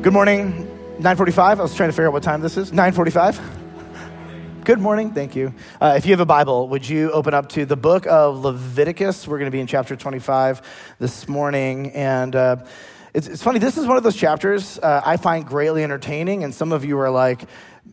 Good morning, 9:45. I was trying to figure out what time this is. 9:45. Good morning, thank you. If you have a Bible, would you open up to the book of Leviticus? We're going to be in chapter 25 this morning. And it's funny, this is one of those chapters I find greatly entertaining. And some of you are like,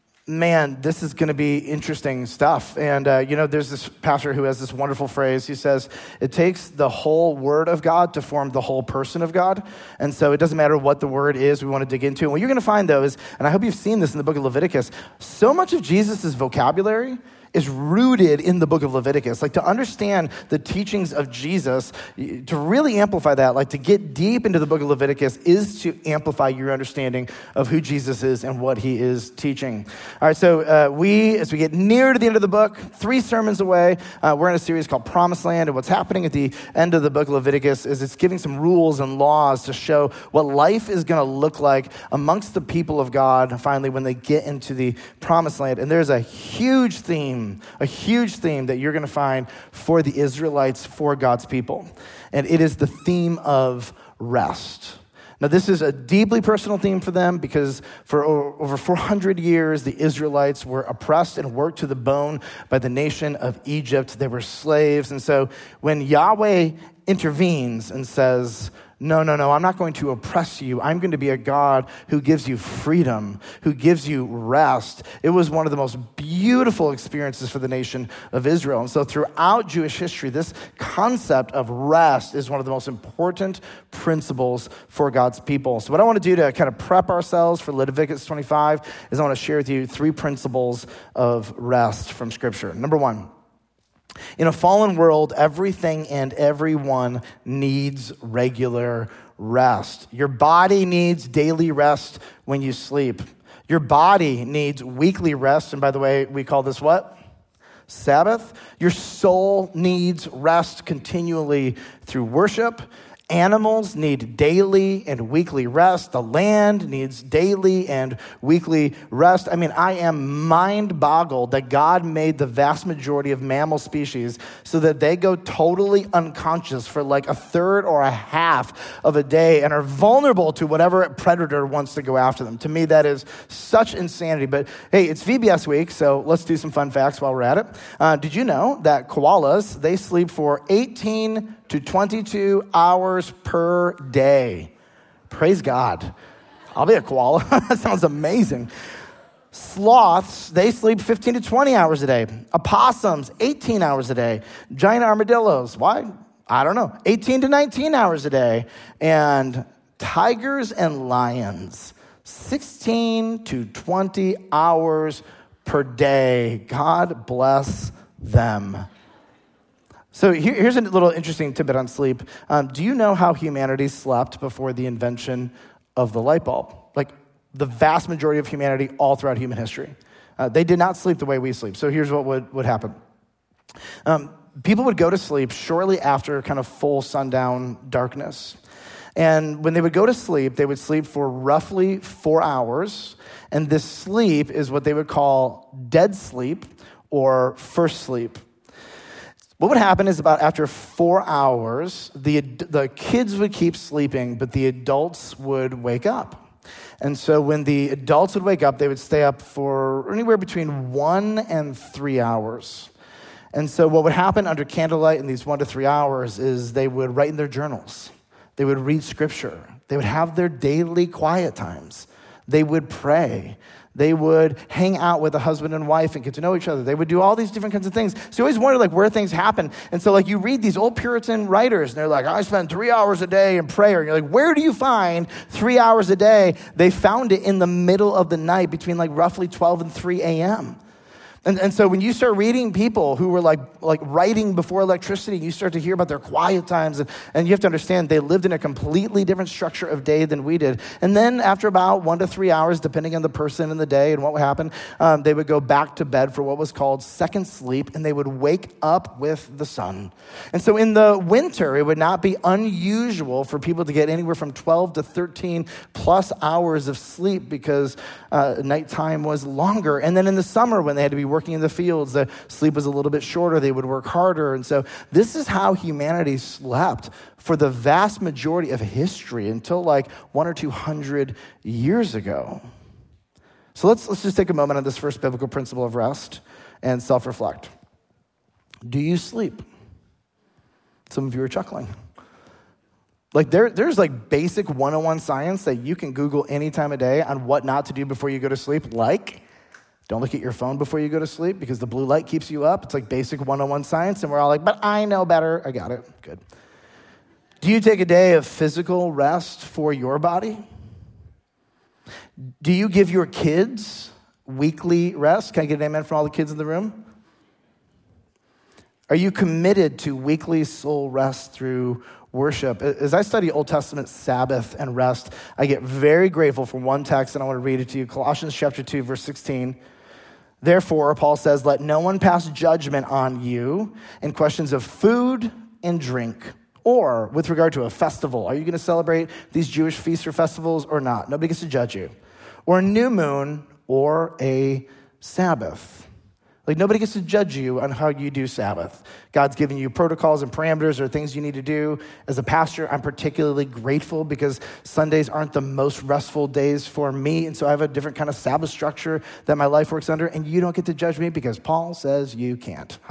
man, this is going to be interesting stuff. And, there's this pastor who has this wonderful phrase. He says, it takes the whole word of God to form the whole person of God. And so it doesn't matter what the word is we want to dig into. And what you're going to find, though, is, and I hope you've seen this in the book of Leviticus, so much of Jesus' vocabulary is rooted in the book of Leviticus. Like, to understand the teachings of Jesus, to really amplify that, like to get deep into the book of Leviticus is to amplify your understanding of who Jesus is and what he is teaching. All right, so as we get near to the end of the book, 3 sermons away, we're in a series called Promised Land, and what's happening at the end of the book of Leviticus is it's giving some rules and laws to show what life is going to look like amongst the people of God, finally, when they get into the Promised Land. And there's a huge theme that you're going to find for the Israelites, for God's people. And it is the theme of rest. Now, this is a deeply personal theme for them because for over 400 years, the Israelites were oppressed and worked to the bone by the nation of Egypt. They were slaves. And so when Yahweh intervenes and says, no, I'm not going to oppress you. I'm going to be a God who gives you freedom, who gives you rest. It was one of the most beautiful experiences for the nation of Israel. And so throughout Jewish history, this concept of rest is one of the most important principles for God's people. So what I want to do to kind of prep ourselves for Leviticus 25 is I want to share with you 3 principles of rest from Scripture. Number 1. In a fallen world, everything and everyone needs regular rest. Your body needs daily rest when you sleep. Your body needs weekly rest. And by the way, we call this what? Sabbath. Your soul needs rest continually through worship. Animals need daily and weekly rest. The land needs daily and weekly rest. I mean, I am mind-boggled that God made the vast majority of mammal species so that they go totally unconscious for like a third or a half of a day and are vulnerable to whatever predator wants to go after them. To me, that is such insanity. But hey, it's VBS week, so let's do some fun facts while we're at it. Did you know that koalas, they sleep for 18 to 22 hours per day? Praise God. I'll be a koala. That sounds amazing. Sloths, they sleep 15 to 20 hours a day. Opossums, 18 hours a day. Giant armadillos, why? I don't know. 18 to 19 hours a day. And tigers and lions, 16 to 20 hours per day. God bless them. So here's a little interesting tidbit on sleep. Do you know how humanity slept before the invention of the light bulb? Like the vast majority of humanity all throughout human history. They did not sleep the way we sleep. So here's what would happen. People would go to sleep shortly after kind of full sundown darkness. And when they would go to sleep, they would sleep for roughly 4 hours. And this sleep is what they would call dead sleep or first sleep. What would happen is about after 4 hours, the kids would keep sleeping, but the adults would wake up. And so when the adults would wake up, they would stay up for anywhere between 1 and 3 hours. And so what would happen under candlelight in these 1 to 3 hours is they would write in their journals. They would read scripture. They would have their daily quiet times. They would pray. They would hang out with a husband and wife and get to know each other. They would do all these different kinds of things. So you always wonder like where things happen. And so like you read these old Puritan writers and they're like, I spend 3 hours a day in prayer. And you're like, where do you find 3 hours a day? They found it in the middle of the night between like roughly 12 and 3 a.m. And so when you start reading people who were like writing before electricity, you start to hear about their quiet times. And you have to understand they lived in a completely different structure of day than we did. And then after about 1 to 3 hours, depending on the person and the day and what would happen, they would go back to bed for what was called second sleep, and they would wake up with the sun. And so in the winter, it would not be unusual for people to get anywhere from 12 to 13 plus hours of sleep because nighttime was longer. And then in the summer, when they had to be working working in the fields. The sleep was a little bit shorter. They would work harder. And so this is how humanity slept for the vast majority of history until like 100 or 200 years ago. So let's just take a moment on this first biblical principle of rest and self-reflect. Do you sleep? Some of you are chuckling. Like there's like basic 101 science that you can Google any time of day on what not to do before you go to sleep. Like, don't look at your phone before you go to sleep because the blue light keeps you up. It's like basic 101 science. And we're all like, but I know better. I got it. Good. Do you take a day of physical rest for your body? Do you give your kids weekly rest? Can I get an amen from all the kids in the room? Are you committed to weekly soul rest through worship? As I study Old Testament Sabbath and rest, I get very grateful for one text, and I want to read it to you. Colossians chapter 2, verse 16. Therefore, Paul says, let no one pass judgment on you in questions of food and drink, or with regard to a festival. Are you going to celebrate these Jewish feasts or festivals or not? Nobody gets to judge you. Or a new moon or a Sabbath. Like nobody gets to judge you on how you do Sabbath. God's given you protocols and parameters or things you need to do. As a pastor, I'm particularly grateful because Sundays aren't the most restful days for me. And so I have a different kind of Sabbath structure that my life works under. And you don't get to judge me because Paul says you can't.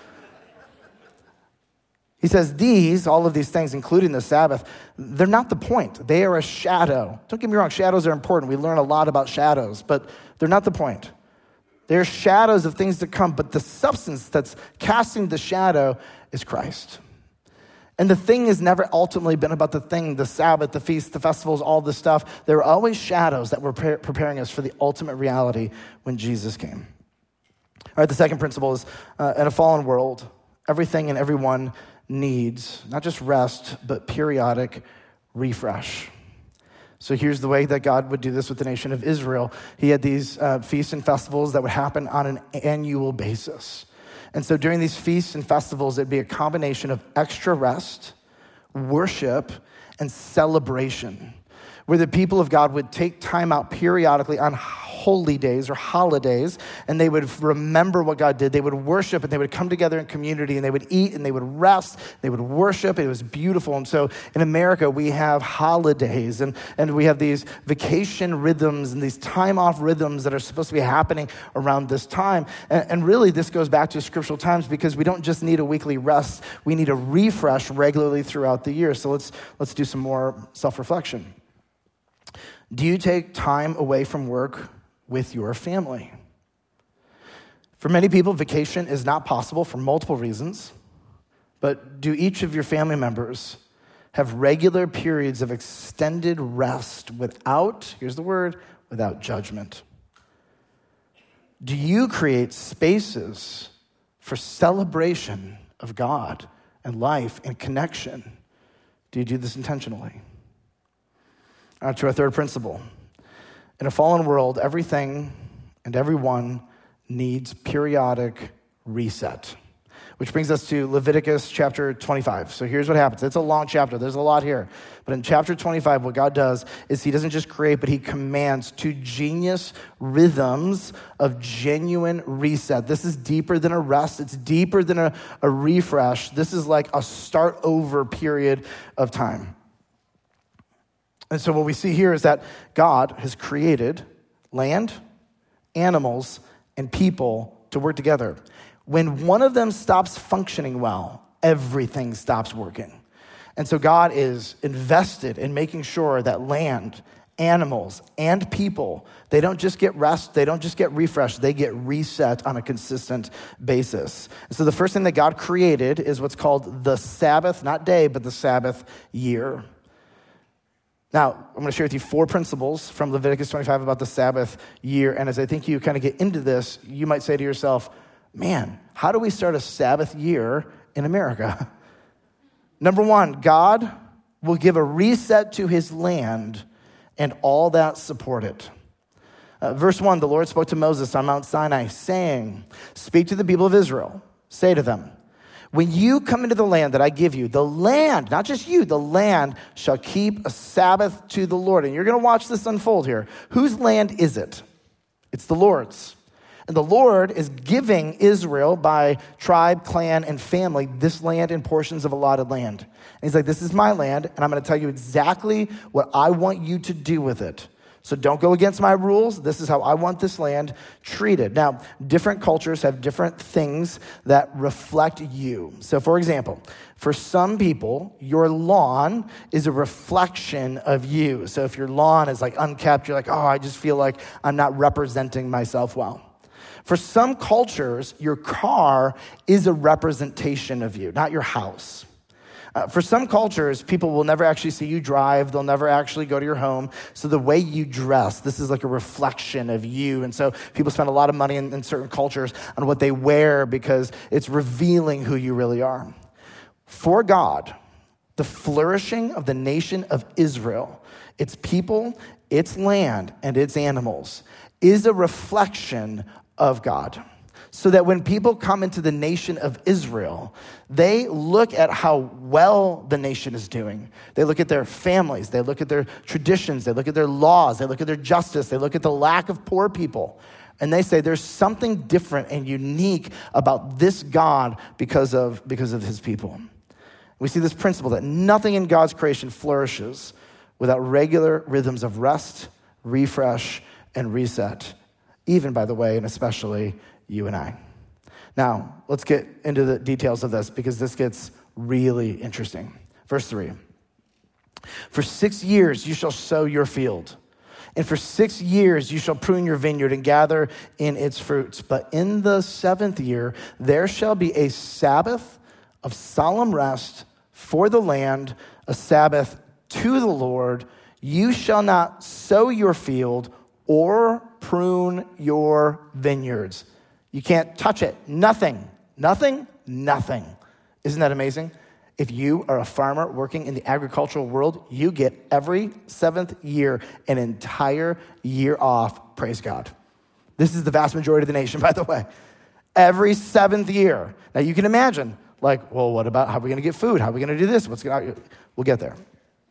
He says all of these things, including the Sabbath, they're not the point. They are a shadow. Don't get me wrong, shadows are important. We learn a lot about shadows, but they're not the point. They're shadows of things to come, but the substance that's casting the shadow is Christ. And the thing has never ultimately been about the thing, the Sabbath, the feast, the festivals, all this stuff. There were always shadows that were preparing us for the ultimate reality when Jesus came. All right, the second principle is in a fallen world, everything and everyone needs not just rest, but periodic refresh. So here's the way that God would do this with the nation of Israel. He had these feasts and festivals that would happen on an annual basis. And so during these feasts and festivals, it'd be a combination of extra rest, worship, and celebration, where the people of God would take time out periodically on holy days or holidays, and they would remember what God did. They would worship, and they would come together in community, and they would eat, and they would rest, they would worship. It was beautiful. And so in America, we have holidays, and we have these vacation rhythms and these time-off rhythms that are supposed to be happening around this time. And really, this goes back to scriptural times because we don't just need a weekly rest. We need a refresh regularly throughout the year. So let's do some more self-reflection. Do you take time away from work with your family? For many people, vacation is not possible for multiple reasons, but do each of your family members have regular periods of extended rest without, here's the word, without judgment? Do you create spaces for celebration of God and life and connection? Do you do this intentionally? To our third principle. In a fallen world, everything and everyone needs periodic reset. Which brings us to Leviticus chapter 25. So here's what happens. It's a long chapter. There's a lot here. But in chapter 25, what God does is he doesn't just create, but he commands two genius rhythms of genuine reset. This is deeper than a rest. It's deeper than a refresh. This is like a start over period of time. And so what we see here is that God has created land, animals, and people to work together. When one of them stops functioning well, everything stops working. And so God is invested in making sure that land, animals, and people, they don't just get rest, they don't just get refreshed, they get reset on a consistent basis. And so the first thing that God created is what's called the Sabbath, not day, but the Sabbath year. Now, I'm going to share with you 4 principles from Leviticus 25 about the Sabbath year. And as I think you kind of get into this, you might say to yourself, man, how do we start a Sabbath year in America? Number 1, God will give a reset to his land and all that support it. Verse 1, the Lord spoke to Moses on Mount Sinai, saying, speak to the people of Israel. Say to them, when you come into the land that I give you, the land, not just you, the land shall keep a Sabbath to the Lord. And you're going to watch this unfold here. Whose land is it? It's the Lord's. And the Lord is giving Israel by tribe, clan, and family this land and portions of allotted land. And he's like, this is my land, and I'm going to tell you exactly what I want you to do with it. So don't go against my rules. This is how I want this land treated. Now, different cultures have different things that reflect you. So for example, for some people, your lawn is a reflection of you. So if your lawn is like unkept, you're like, oh, I just feel like I'm not representing myself well. For some cultures, your car is a representation of you, not your house. For some cultures, people will never actually see you drive. They'll never actually go to your home. So the way you dress, this is like a reflection of you. And so people spend a lot of money in certain cultures on what they wear because it's revealing who you really are. For God, the flourishing of the nation of Israel, its people, its land, and its animals, is a reflection of God. So that when people come into the nation of Israel, they look at how well the nation is doing. They look at their families. They look at their traditions. They look at their laws. They look at their justice. They look at the lack of poor people. And they say there's something different and unique about this God because of his people. We see this principle that nothing in God's creation flourishes without regular rhythms of rest, refresh, and reset. Even, by the way, and especially you and I. Now, let's get into the details of this because this gets really interesting. Verse 3. For 6 years you shall sow your field, and for 6 years you shall prune your vineyard and gather in its fruits. But in the 7th year there shall be a Sabbath of solemn rest for the land, a Sabbath to the Lord. You shall not sow your field or prune your vineyards. You can't touch it. Nothing. Nothing. Isn't that amazing? If you are a farmer working in the agricultural world, you get every 7th year an entire year off. Praise God. This is the vast majority of the nation, by the way. Every 7th year. Now you can imagine, like, well, what about how are we going to get food? How are we going to do this? We'll get there.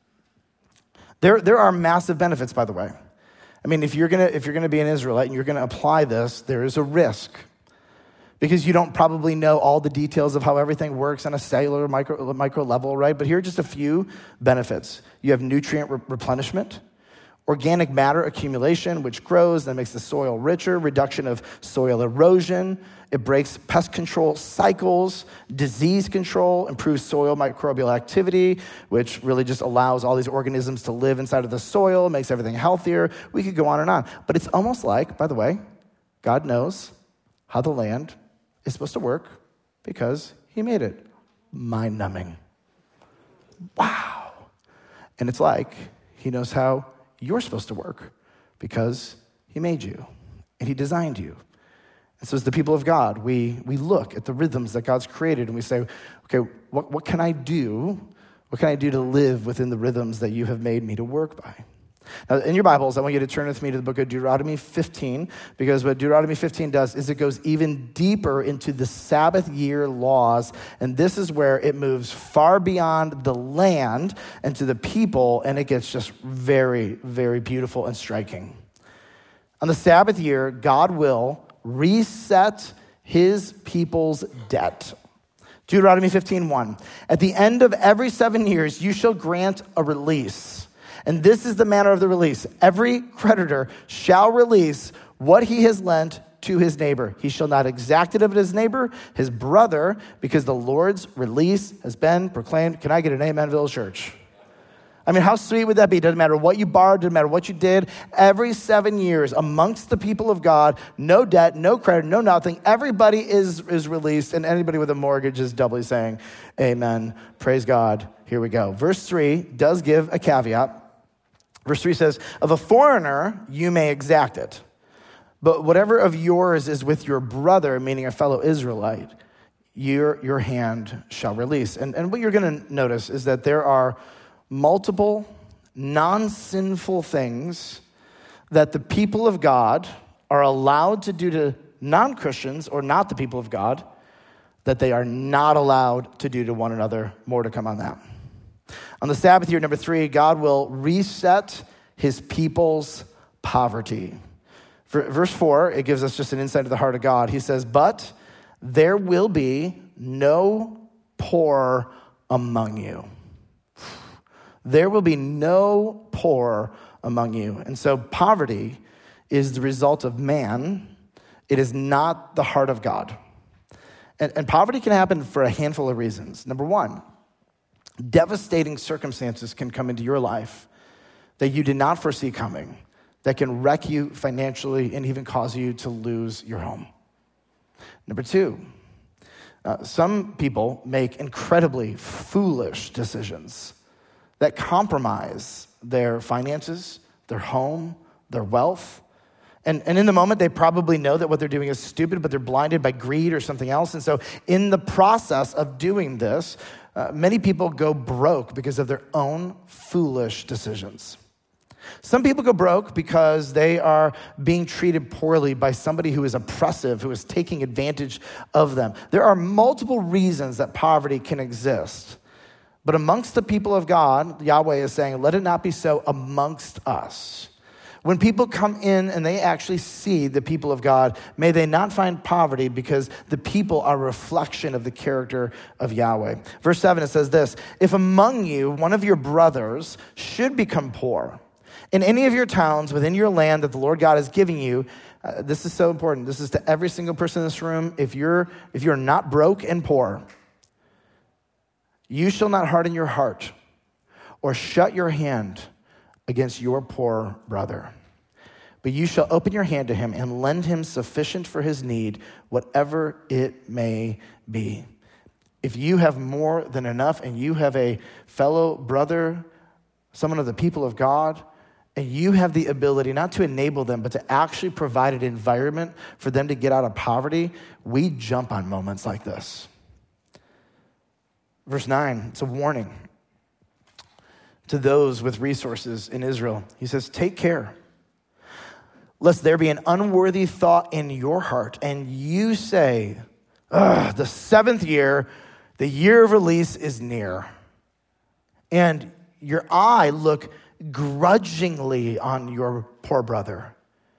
There are massive benefits, by the way. I mean, if you're gonna be an Israelite and you're gonna apply this, there is a risk because you don't probably know all the details of how everything works on a cellular micro level, right? But here are just a few benefits. You have nutrient replenishment, organic matter accumulation, which grows and makes the soil richer, reduction of soil erosion. It breaks pest control cycles, disease control, improves soil microbial activity, which really just allows all these organisms to live inside of the soil, makes everything healthier. We could go on and on. But it's almost like, by the way, God knows how the land is supposed to work because he made it. Mind-numbing. Wow. And it's like he knows how you're supposed to work because he made you and he designed you. And so as the people of God, we look at the rhythms that God's created and we say, okay, what can I do? What can I do to live within the rhythms that you have made me to work by? Now, in your Bibles, I want you to turn with me to the book of Deuteronomy 15, because what Deuteronomy 15 does is it goes even deeper into the Sabbath year laws, and this is where it moves far beyond the land and to the people, and it gets just very, very beautiful and striking. On the Sabbath year, God will reset his people's debt. Deuteronomy 15:1. At the end of every 7 years, you shall grant a release. And this is the manner of the release. Every creditor shall release what he has lent to his neighbor. He shall not exact it of his neighbor, his brother, because the Lord's release has been proclaimed. Can I get an amen, Village Church? I mean, how sweet would that be? Doesn't matter what you borrowed, doesn't matter what you did. Every 7 years, amongst the people of God, no debt, no credit, no nothing. Everybody is released, and anybody with a mortgage is doubly saying, amen, praise God. Here we go. Verse 3 does give a caveat. Verse 3 says, of a foreigner, you may exact it. But whatever of yours is with your brother, meaning a fellow Israelite, your hand shall release. And what you're going to notice is that there are multiple non-sinful things that the people of God are allowed to do to non-Christians or not the people of God that they are not allowed to do to one another. More to come on that. On the Sabbath year, number 3, God will reset his people's poverty. Verse 4, it gives us just an insight to the heart of God. He says, but there will be no poor among you. There will be no poor among you. And so poverty is the result of man. It is not the heart of God. And poverty can happen for a handful of reasons. Number one, devastating circumstances can come into your life that you did not foresee coming, that can wreck you financially and even cause you to lose your home. Number two, some people make incredibly foolish decisions that compromise their finances, their home, their wealth. And in the moment, they probably know that what they're doing is stupid, but they're blinded by greed or something else. And so in the process of doing this, many people go broke because of their own foolish decisions. Some people go broke because they are being treated poorly by somebody who is oppressive, who is taking advantage of them. There are multiple reasons that poverty can exist. But amongst the people of God, Yahweh is saying, let it not be so amongst us. When people come in and they actually see the people of God, may they not find poverty because the people are a reflection of the character of Yahweh. Verse 7, it says this, if among you one of your brothers should become poor, in any of your towns within your land that the Lord God is giving you, this is so important. This is to every single person in this room. If you're not broke and poor, you shall not harden your heart or shut your hand against your poor brother. But you shall open your hand to him and lend him sufficient for his need, whatever it may be. If you have more than enough and you have a fellow brother, someone of the people of God, and you have the ability not to enable them, but to actually provide an environment for them to get out of poverty, we jump on moments like this. Verse 9, it's a warning to those with resources in Israel. He says, take care, lest there be an unworthy thought in your heart, and you say, the seventh year, the year of release is near. And your eye look grudgingly on your poor brother.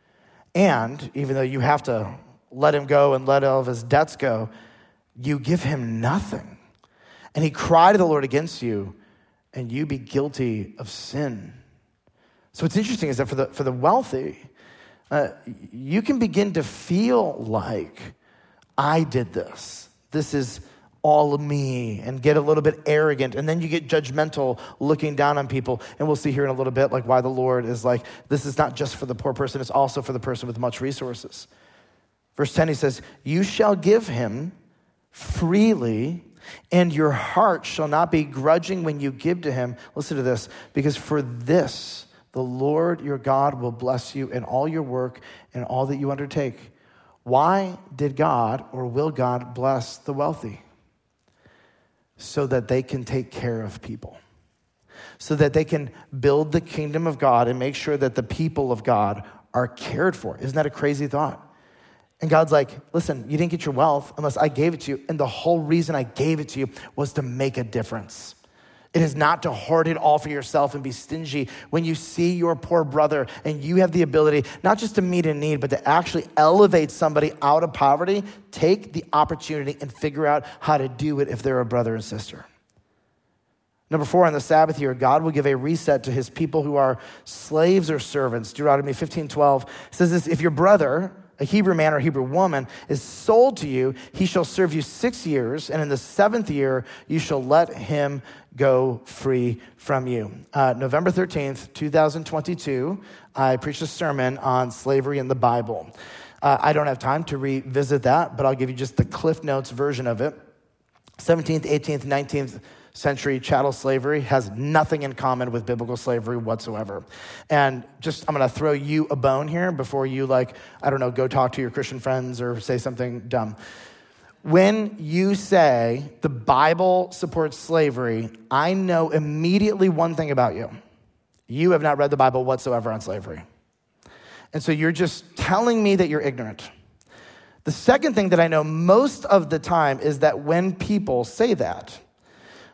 And even though you have to let him go and let all of his debts go, you give him nothing. And he cried to the Lord against you, and you be guilty of sin. So what's interesting is that for the wealthy, you can begin to feel like, I did this. This is all of me, and get a little bit arrogant. And then you get judgmental, looking down on people. And we'll see here in a little bit like why the Lord is like, this is not just for the poor person, it's also for the person with much resources. Verse 10, he says, you shall give him freely, and your heart shall not be grudging when you give to him. Listen to this, because for this, the Lord your God will bless you in all your work and all that you undertake. Why did God, or will God, bless the wealthy? So that they can take care of people. So that they can build the kingdom of God and make sure that the people of God are cared for. Isn't that a crazy thought? And God's like, listen, you didn't get your wealth unless I gave it to you. And the whole reason I gave it to you was to make a difference. It is not to hoard it all for yourself and be stingy. When you see your poor brother and you have the ability not just to meet a need, but to actually elevate somebody out of poverty, take the opportunity and figure out how to do it if they're a brother and sister. Number 4, on the Sabbath year, God will give a reset to his people who are slaves or servants. Deuteronomy 15:12 says this, if your brother, a Hebrew man or Hebrew woman, is sold to you, he shall serve you 6 years, and in the 7th year, you shall let him go free from you. November 13th, 2022, I preached a sermon on slavery in the Bible. I don't have time to revisit that, but I'll give you just the Cliff Notes version of it. 17th, 18th, 19th century chattel slavery has nothing in common with biblical slavery whatsoever. And just, I'm gonna throw you a bone here before you go talk to your Christian friends or say something dumb. When you say the Bible supports slavery, I know immediately one thing about you. You have not read the Bible whatsoever on slavery. And so you're just telling me that you're ignorant. The second thing that I know most of the time is that when people say that,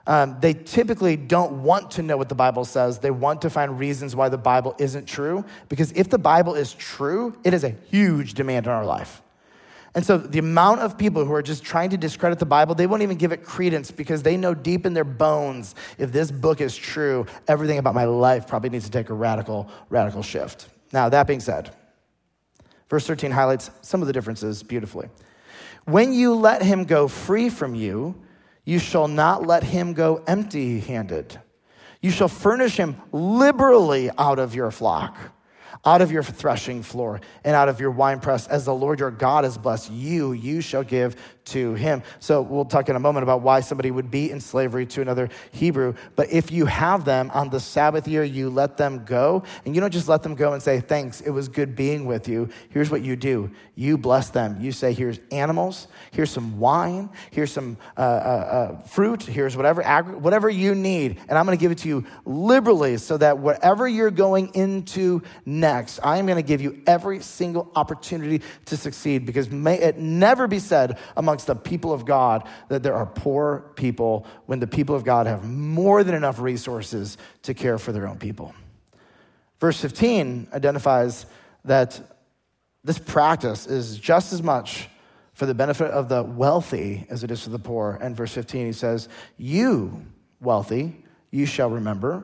They typically don't want to know what the Bible says. They want to find reasons why the Bible isn't true, because if the Bible is true, it is a huge demand in our life. And so the amount of people who are just trying to discredit the Bible, they won't even give it credence because they know deep in their bones, if this book is true, everything about my life probably needs to take a radical shift. Now, that being said, verse 13 highlights some of the differences beautifully. When you let him go free from you, you shall not let him go empty-handed. You shall furnish him liberally out of your flock, out of your threshing floor, and out of your winepress. As the Lord your God has blessed you, you shall give to him. So we'll talk in a moment about why somebody would be in slavery to another Hebrew. But if you have them on the Sabbath year, you let them go. And you don't just let them go and say, thanks, it was good being with you. Here's what you do. You bless them. You say, here's animals, here's some wine, here's some fruit, here's whatever you need. And I'm going to give it to you liberally so that whatever you're going into next, I'm going to give you every single opportunity to succeed, because may it never be said amongst the people of God that there are poor people when the people of God have more than enough resources to care for their own people. Verse 15 identifies that this practice is just as much for the benefit of the wealthy as it is for the poor. And verse 15, he says, you, wealthy, you shall remember,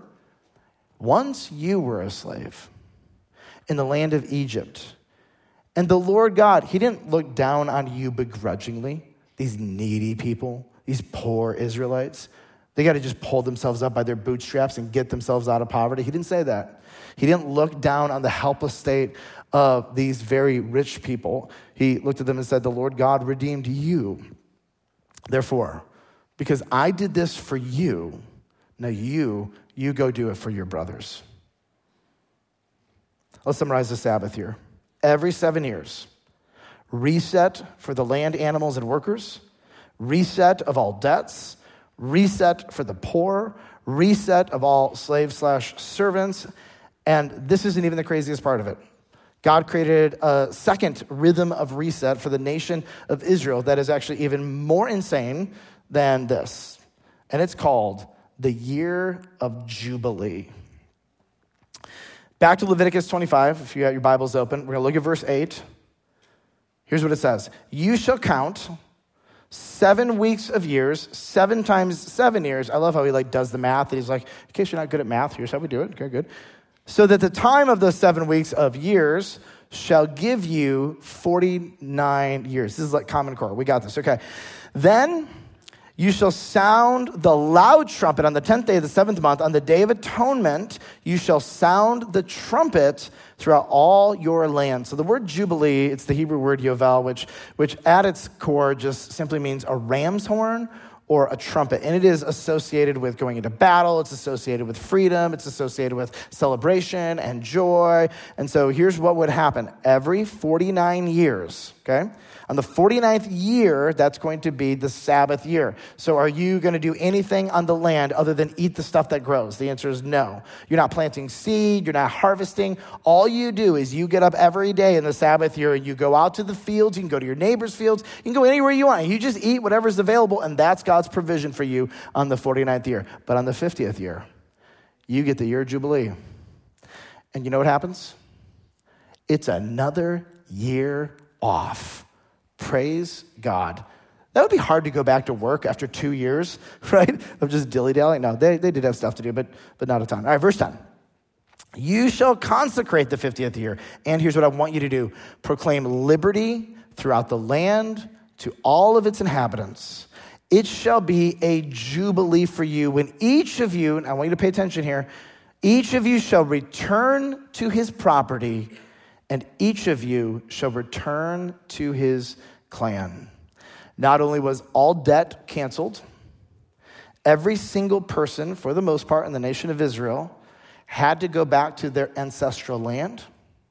once you were a slave in the land of Egypt. And the Lord God, he didn't look down on you begrudgingly, these needy people, these poor Israelites. They got to just pull themselves up by their bootstraps and get themselves out of poverty. He didn't say that. He didn't look down on the helpless state of these very rich people. He looked at them and said, the Lord God redeemed you. Therefore, because I did this for you, now you go do it for your brothers. Let's summarize the Sabbath here. Every 7 years, reset for the land, animals, and workers, reset of all debts, reset for the poor, reset of all slaves/servants. And this isn't even the craziest part of it. God created a second rhythm of reset for the nation of Israel that is actually even more insane than this. And it's called the Year of Jubilee. Back to Leviticus 25, if you got your Bibles open. We're going to look at verse 8. Here's what it says. You shall count 7 weeks of years, 7 times 7 years. I love how he does the math. And he's like, in case you're not good at math, here's how we do it. Okay, good. So that the time of those 7 weeks of years shall give you 49 years. This is like Common Core. We got this. Okay. Then you shall sound the loud trumpet on the 10th day of the 7th month. On the day of atonement, you shall sound the trumpet throughout all your land. So the word Jubilee, it's the Hebrew word Yovel, which at its core just simply means a ram's horn or a trumpet. And it is associated with going into battle. It's associated with freedom. It's associated with celebration and joy. And so here's what would happen. Every 49 years, okay? On the 49th year, that's going to be the Sabbath year. So are you going to do anything on the land other than eat the stuff that grows? The answer is no. You're not planting seed. You're not harvesting. All you do is you get up every day in the Sabbath year and you go out to the fields. You can go to your neighbor's fields. You can go anywhere you want. You just eat whatever's available, and that's God's provision for you on the 49th year. But on the 50th year, you get the year of Jubilee. And you know what happens? It's another year off. Praise God. That would be hard to go back to work after 2 years, right, of just dilly-dallying. No, they did have stuff to do, but not a ton. All right, verse 10. You shall consecrate the 50th year. And here's what I want you to do. Proclaim liberty throughout the land to all of its inhabitants. It shall be a jubilee for you when each of you, and I want you to pay attention here, each of you shall return to his property, and each of you shall return to his clan. Not only was all debt canceled, every single person, for the most part in the nation of Israel, had to go back to their ancestral land,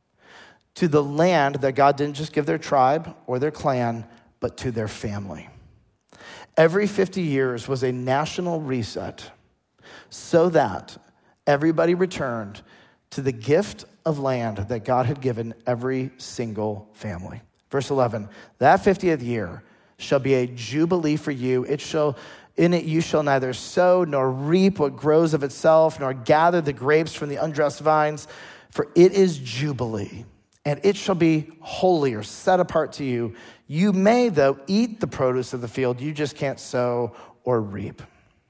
to the land that God didn't just give their tribe or their clan, but to their family. Every 50 years was a national reset so that everybody returned to the gift of land that God had given every single family. Verse 11, that 50th year shall be a jubilee for you. In it you shall neither sow nor reap what grows of itself, nor gather the grapes from the undressed vines, for it is jubilee, and it shall be holy or set apart to you. You may, though, eat the produce of the field. You just can't sow or reap.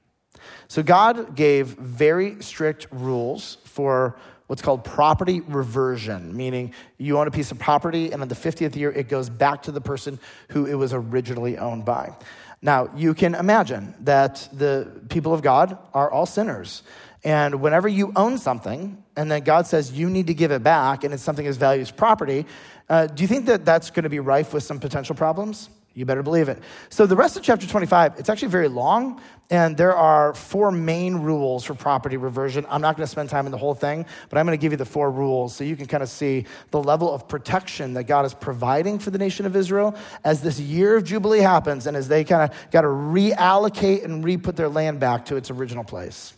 So God gave very strict rules for what's called property reversion, meaning you own a piece of property, and in the 50th year, it goes back to the person who it was originally owned by. Now, you can imagine that the people of God are all sinners. And whenever you own something, and then God says you need to give it back, and it's something as valued as property, do you think that that's going to be rife with some potential problems? You better believe it. So the rest of chapter 25, it's actually very long, and there are 4 main rules for property reversion. I'm not going to spend time in the whole thing, but I'm going to give you the 4 rules so you can kind of see the level of protection that God is providing for the nation of Israel as this year of Jubilee happens and as they kind of got to reallocate and re-put their land back to its original place.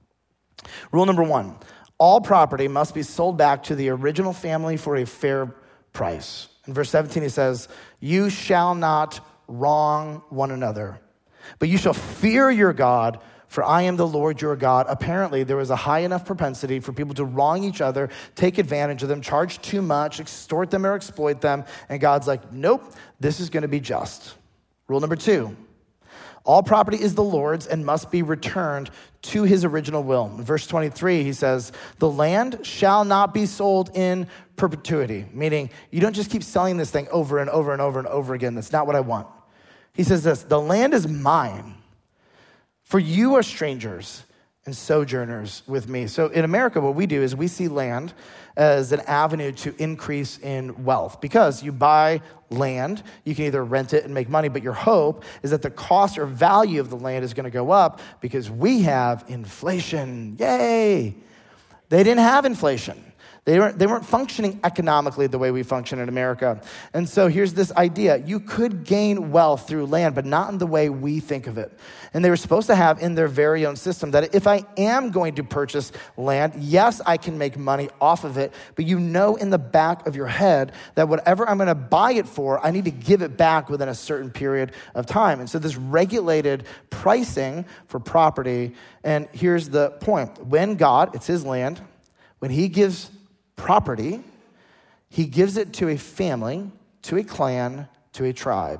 Rule number 1, all property must be sold back to the original family for a fair price. In verse 17, he says, you shall not wrong one another, but you shall fear your God, for I am the Lord your God. Apparently, there was a high enough propensity for people to wrong each other, take advantage of them, charge too much, extort them or exploit them. And God's like, nope, this is going to be just. Rule number 2, all property is the Lord's and must be returned to his original will. In verse 23, he says, the land shall not be sold in perpetuity, meaning you don't just keep selling this thing over and over and over and over again. That's not what I want. He says this, the land is mine, for you are strangers and sojourners with me. So in America, what we do is we see land as an avenue to increase in wealth. Because you buy land, you can either rent it and make money, but your hope is that the cost or value of the land is going to go up because we have inflation. Yay! They didn't have inflation. They weren't functioning economically the way we function in America. And so here's this idea. You could gain wealth through land, but not in the way we think of it. And they were supposed to have in their very own system that if I am going to purchase land, yes, I can make money off of it, but you know in the back of your head that whatever I'm going to buy it for, I need to give it back within a certain period of time. And so this regulated pricing for property, and here's the point. When God, it's his land, when he gives property, he gives it to a family, to a clan, to a tribe,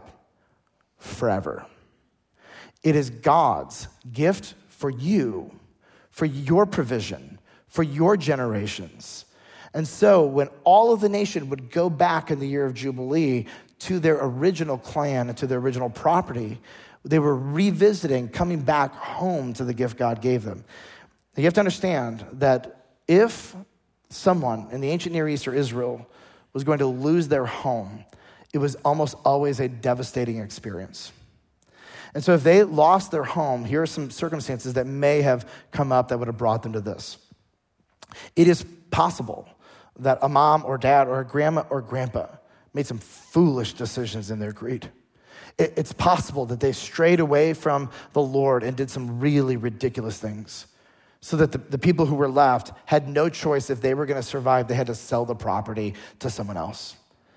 forever. It is God's gift for you, for your provision, for your generations. And so when all of the nation would go back in the year of Jubilee to their original clan and to their original property, they were revisiting, coming back home to the gift God gave them. You have to understand that if someone in the ancient Near East or Israel was going to lose their home, it was almost always a devastating experience. And so if they lost their home, here are some circumstances that may have come up that would have brought them to this. It is possible that a mom or dad or a grandma or grandpa made some foolish decisions in their greed. It's possible that they strayed away from the Lord and did some really ridiculous things, so that the people who were left had no choice. If they were going to survive, they had to sell the property to someone else.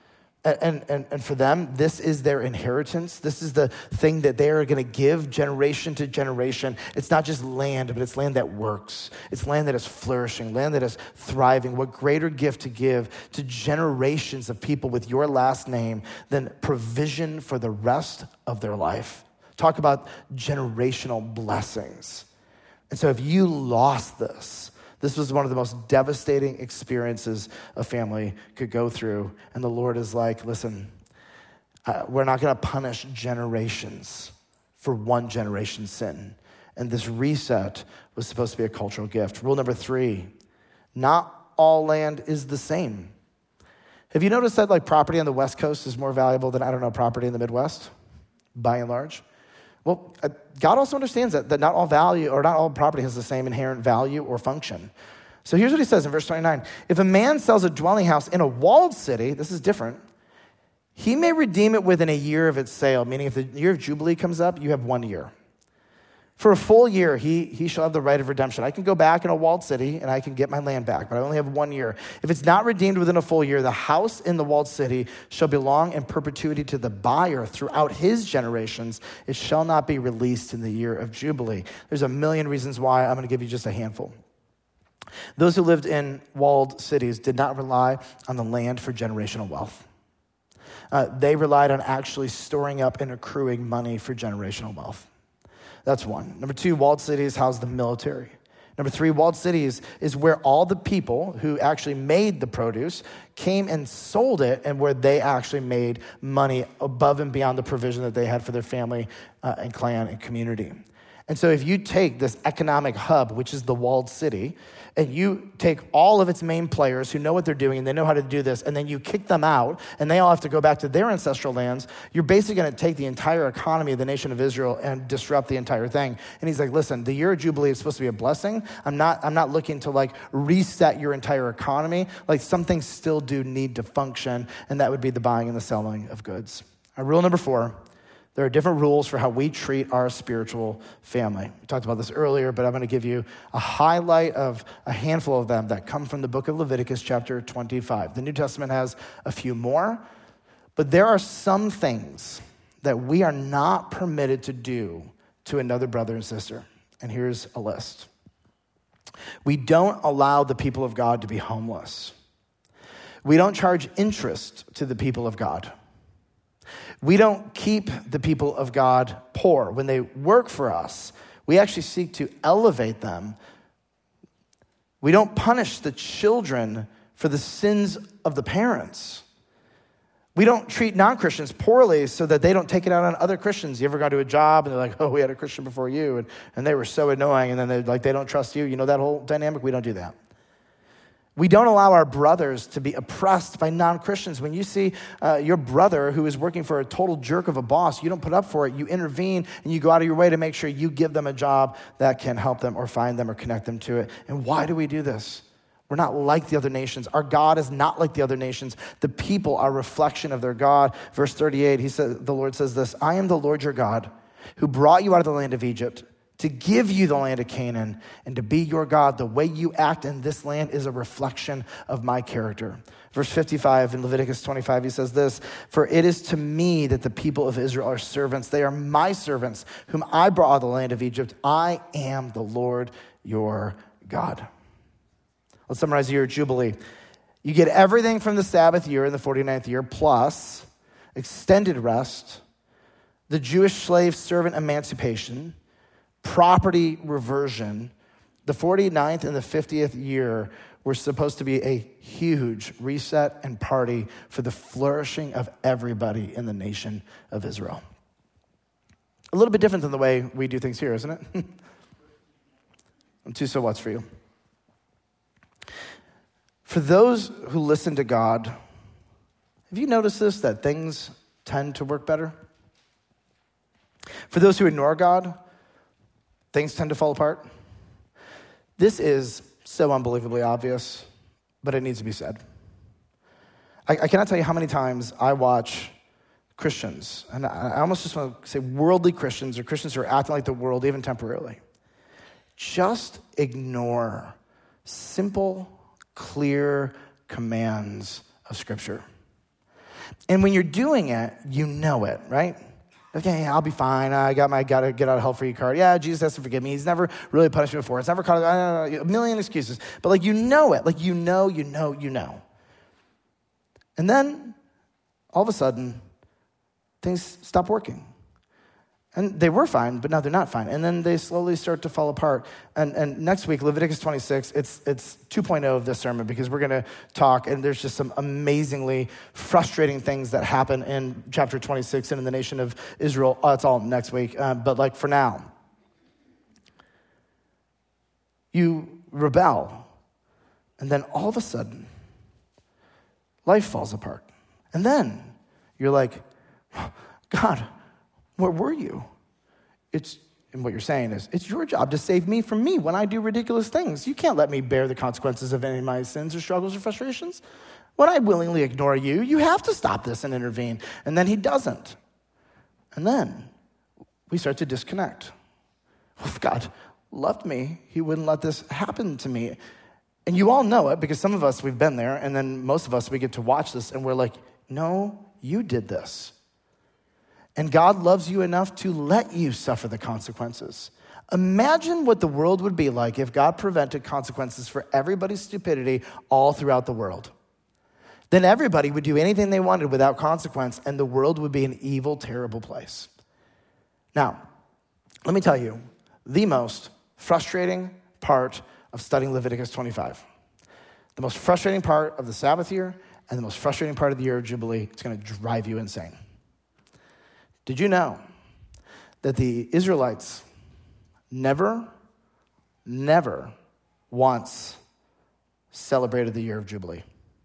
And for them, this is their inheritance. This is the thing that they are going to give generation to generation. It's not just land, but it's land that works. It's land that is flourishing, land that is thriving. What greater gift to give to generations of people with your last name than provision for the rest of their life? Talk about generational blessings. And so if you lost this was one of the most devastating experiences a family could go through. And the Lord is like, listen, we're not going to punish generations for one generation's sin. And this reset was supposed to be a cultural gift. Rule number 3, not all land is the same. Have you noticed that like property on the West Coast is more valuable than, property in the Midwest, by and large? Well, God also understands that not all value or not all property has the same inherent value or function. So here's what he says in verse 29. If a man sells a dwelling house in a walled city, this is different, he may redeem it within a year of its sale, meaning if the year of Jubilee comes up, you have 1 year. For a full year, he shall have the right of redemption. I can go back in a walled city and I can get my land back, but I only have 1 year. If it's not redeemed within a full year, the house in the walled city shall belong in perpetuity to the buyer throughout his generations. It shall not be released in the year of Jubilee. There's a million reasons why. I'm going to give you just a handful. Those who lived in walled cities did not rely on the land for generational wealth. They relied on actually storing up and accruing money for generational wealth. That's one. Number two, walled cities house the military. Number three, walled cities is where all the people who actually made the produce came and sold it, and where they actually made money above and beyond the provision that they had for their family and clan and community. And so if you take this economic hub, which is the walled city, and you take all of its main players who know what they're doing and they know how to do this, and then you kick them out and they all have to go back to their ancestral lands, you're basically going to take the entire economy of the nation of Israel and disrupt the entire thing. And he's like, listen, the year of Jubilee is supposed to be a blessing. I'm not looking to like reset your entire economy. Like some things still do need to function, and that would be the buying and the selling of goods. Rule number 4. There are different rules for how we treat our spiritual family. We talked about this earlier, but I'm going to give you a highlight of a handful of them that come from the book of Leviticus chapter 25. The New Testament has a few more, but there are some things that we are not permitted to do to another brother and sister. And here's a list. We don't allow the people of God to be homeless. We don't charge interest to the people of God. We don't keep the people of God poor. When they work for us, we actually seek to elevate them. We don't punish the children for the sins of the parents. We don't treat non-Christians poorly so that they don't take it out on other Christians. You ever gone to a job and they're like, oh, we had a Christian before you, and they were so annoying, and then they don't trust you. You know that whole dynamic? We don't do that. We don't allow our brothers to be oppressed by non-Christians. When you see your brother who is working for a total jerk of a boss, you don't put up for it. You intervene and you go out of your way to make sure you give them a job that can help them or find them or connect them to it. And why do we do this? We're not like the other nations. Our God is not like the other nations. The people are a reflection of their God. Verse 38, the Lord says this, I am the Lord your God who brought you out of the land of Egypt to give you the land of Canaan and to be your God. The way you act in this land is a reflection of my character. Verse 55 in Leviticus 25, he says this, for it is to me that the people of Israel are servants. They are my servants, whom I brought out of the land of Egypt. I am the Lord your God. Let's summarize the year of Jubilee. You get everything from the Sabbath year in the 49th year, plus extended rest, the Jewish slave servant emancipation, property reversion. The 49th and the 50th year were supposed to be a huge reset and party for the flourishing of everybody in the nation of Israel. A little bit different than the way we do things here, isn't it? Two so what's for you. For those who listen to God, have you noticed this, that things tend to work better? For those who ignore God, things tend to fall apart. This is so unbelievably obvious, but it needs to be said. I cannot tell you how many times I watch Christians, and I almost just want to say worldly Christians or Christians who are acting like the world, even temporarily, just ignore simple, clear commands of Scripture. And when you're doing it, you know it, right? Okay, I'll be fine. I got my gotta get out of hell free card. Yeah, Jesus has to forgive me. He's never really punished me before. It's never caught a million excuses. But like you know it. Like you know. And then all of a sudden, things stop working. And they were fine, but now they're not fine. And then they slowly start to fall apart. And next week, Leviticus 26, it's 2.0 of this sermon because we're going to talk, and there's just some amazingly frustrating things that happen in chapter 26 and in the nation of Israel. It's all next week. But like for now, you rebel, and then all of a sudden, life falls apart. And then you're like, God, where were you? And what you're saying is, it's your job to save me from me when I do ridiculous things. You can't let me bear the consequences of any of my sins or struggles or frustrations. When I willingly ignore you, you have to stop this and intervene. And then he doesn't. And then we start to disconnect. Well, if God loved me, he wouldn't let this happen to me. And you all know it because some of us, we've been there, and then most of us, we get to watch this, and we're like, no, you did this. And God loves you enough to let you suffer the consequences. Imagine what the world would be like if God prevented consequences for everybody's stupidity all throughout the world. Then everybody would do anything they wanted without consequence, and the world would be an evil, terrible place. Now, let me tell you, the most frustrating part of studying Leviticus 25, the most frustrating part of the Sabbath year, and the most frustrating part of the year of Jubilee, it's going to drive you insane. Did you know that the Israelites never once celebrated the year of Jubilee?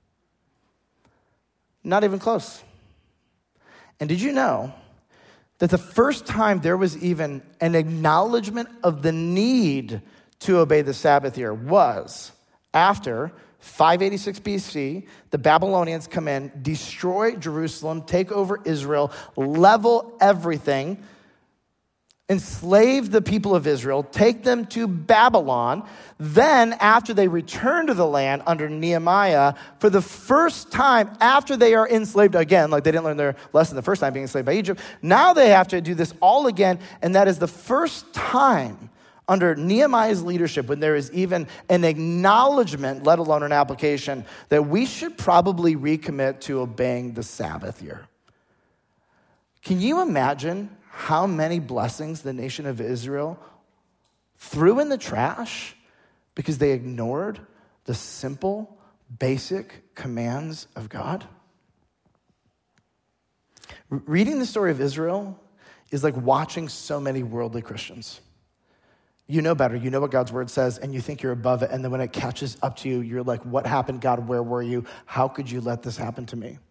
Not even close. And did you know that the first time there was even an acknowledgement of the need to obey the Sabbath year was after 586 BC, the Babylonians come in, destroy Jerusalem, take over Israel, level everything, enslave the people of Israel, take them to Babylon. Then, after they return to the land under Nehemiah, for the first time after they are enslaved again, like they didn't learn their lesson the first time being enslaved by Egypt, now they have to do this all again, and that is the first time under Nehemiah's leadership when there is even an acknowledgement, let alone an application, that we should probably recommit to obeying the Sabbath year. Can you imagine how many blessings the nation of Israel threw in the trash because they ignored the simple, basic commands of God? Reading the story of Israel is like watching so many worldly Christians. You know better, you know what God's word says, and you think you're above it, and then when it catches up to you, you're like, what happened, God? Where were you? How could you let this happen to me?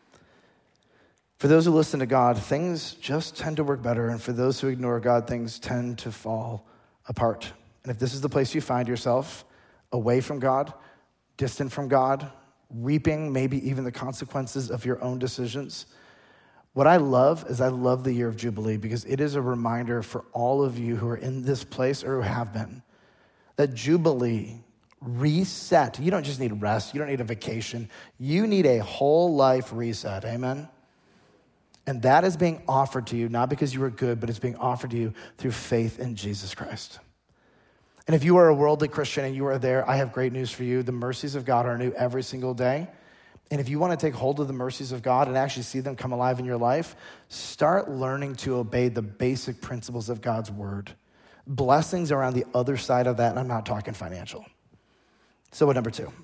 For those who listen to God, things just tend to work better, and for those who ignore God, things tend to fall apart. And if this is the place you find yourself, away from God, distant from God, reaping maybe even the consequences of your own decisions, what I love is I love the year of Jubilee because it is a reminder for all of you who are in this place or who have been, that Jubilee, reset. You don't just need rest. You don't need a vacation. You need a whole life reset. Amen? And that is being offered to you, not because you were good, but it's being offered to you through faith in Jesus Christ. And if you are a worldly Christian and you are there, I have great news for you. The mercies of God are new every single day. And if you want to take hold of the mercies of God and actually see them come alive in your life, start learning to obey the basic principles of God's word. Blessings are on the other side of that, and I'm not talking financial. So what, number two?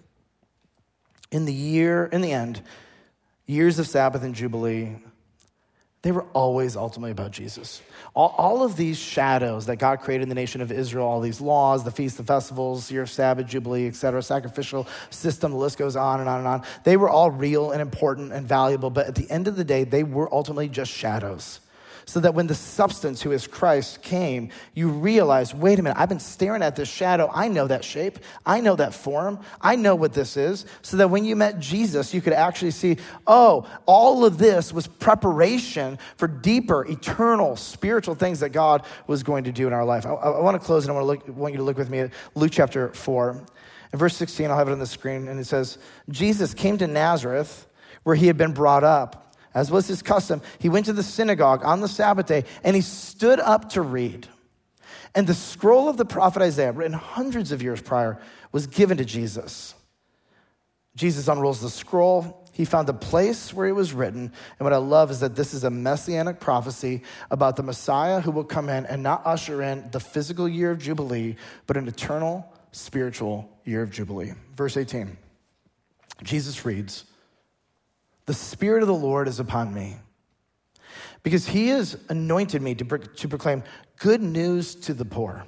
In the end, years of Sabbath and Jubilee, they were always ultimately about Jesus. All of these shadows that God created in the nation of Israel, all these laws, the feasts, the festivals, year of Sabbath, Jubilee, etc., sacrificial system, the list goes on and on and on. They were all real and important and valuable, but at the end of the day, they were ultimately just shadows. So that when the substance, who is Christ, came, you realize, wait a minute, I've been staring at this shadow. I know that shape. I know that form. I know what this is. So that when you met Jesus, you could actually see, oh, all of this was preparation for deeper, eternal, spiritual things that God was going to do in our life. I want to close, and I want you to look with me at Luke chapter 4. In verse 16, I'll have it on the screen, and it says, Jesus came to Nazareth, where he had been brought up. As was his custom, he went to the synagogue on the Sabbath day, and he stood up to read. And the scroll of the prophet Isaiah, written hundreds of years prior, was given to Jesus. Jesus unrolls the scroll. He found the place where it was written. And what I love is that this is a messianic prophecy about the Messiah who will come in and not usher in the physical year of Jubilee, but an eternal, spiritual year of Jubilee. Verse 18, Jesus reads, "The Spirit of the Lord is upon me, because he has anointed me to proclaim good news to the poor.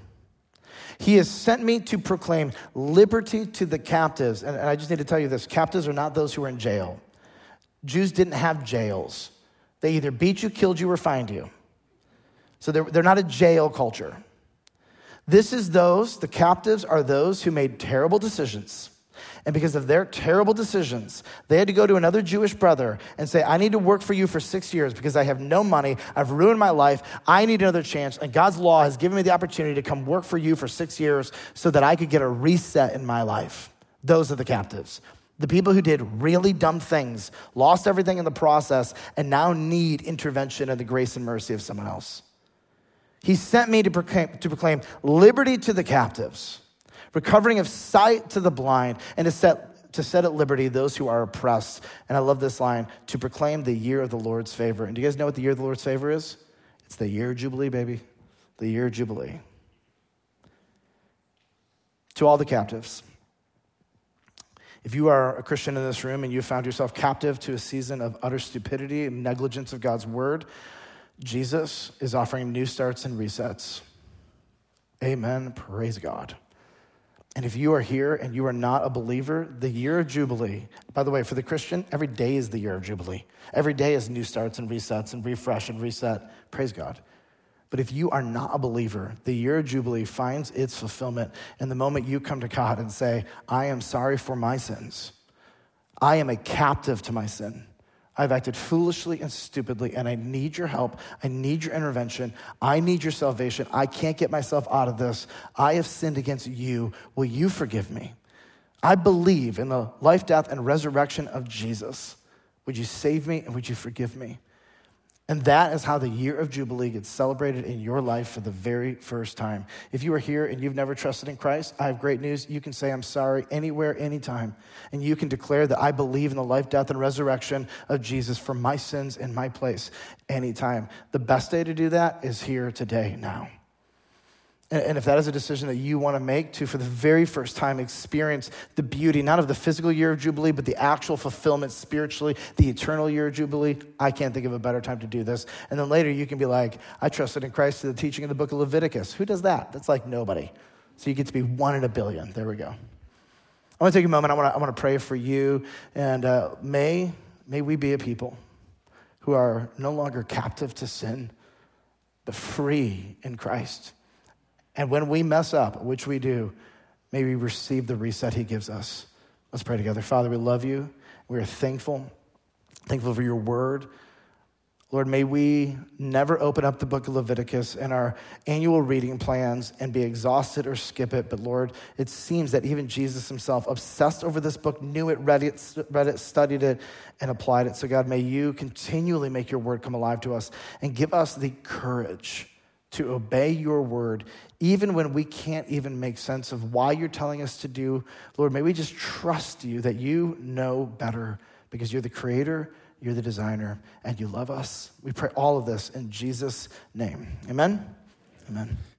He has sent me to proclaim liberty to the captives." And I just need to tell you this, captives are not those who are in jail. Jews didn't have jails. They either beat you, killed you, or fined you. So they're not a jail culture. The captives are those who made terrible decisions, And because of their terrible decisions, they had to go to another Jewish brother and say, I need to work for you for 6 years because I have no money. I've ruined my life. I need another chance. And God's law has given me the opportunity to come work for you for 6 years so that I could get a reset in my life. Those are the captives. The people who did really dumb things, lost everything in the process, and now need intervention and the grace and mercy of someone else. He sent me to proclaim liberty to the captives, recovering of sight to the blind, and to set at liberty those who are oppressed. And I love this line, to proclaim the year of the Lord's favor. And do you guys know what the year of the Lord's favor is? It's the year of Jubilee, baby. The year of Jubilee. To all the captives. If you are a Christian in this room and you found yourself captive to a season of utter stupidity and negligence of God's word, Jesus is offering new starts and resets. Amen. Praise God. And if you are here and you are not a believer, the year of Jubilee, by the way, for the Christian, every day is the year of Jubilee. Every day is new starts and resets and refresh and reset. Praise God. But if you are not a believer, the year of Jubilee finds its fulfillment in the moment you come to God and say, I am sorry for my sins. I am a captive to my sin. I've acted foolishly and stupidly, and I need your help. I need your intervention. I need your salvation. I can't get myself out of this. I have sinned against you. Will you forgive me? I believe in the life, death, and resurrection of Jesus. Would you save me and would you forgive me? And that is how the year of Jubilee gets celebrated in your life for the very first time. If you are here and you've never trusted in Christ, I have great news. You can say, I'm sorry, anywhere, anytime. And you can declare that I believe in the life, death, and resurrection of Jesus for my sins in my place anytime. The best day to do that is here today, now. And if that is a decision that you want to make to, for the very first time, experience the beauty, not of the physical year of Jubilee, but the actual fulfillment spiritually, the eternal year of Jubilee, I can't think of a better time to do this. And then later you can be like, I trusted in Christ through the teaching of the book of Leviticus. Who does that? That's like nobody. So you get to be 1 in a billion. There we go. I want to take a moment. I want to pray for you. And may we be a people who are no longer captive to sin, but free in Christ. And when we mess up, which we do, may we receive the reset he gives us. Let's pray together. Father, we love you. We are thankful for your word. Lord, may we never open up the book of Leviticus in our annual reading plans and be exhausted or skip it. But Lord, it seems that even Jesus himself, obsessed over this book, knew it, read it, studied it, and applied it. So God, may you continually make your word come alive to us and give us the courage to obey your word, even when we can't even make sense of why you're telling us to do. Lord, may we just trust you that you know better because you're the creator, you're the designer, and you love us. We pray all of this in Jesus' name. Amen? Amen.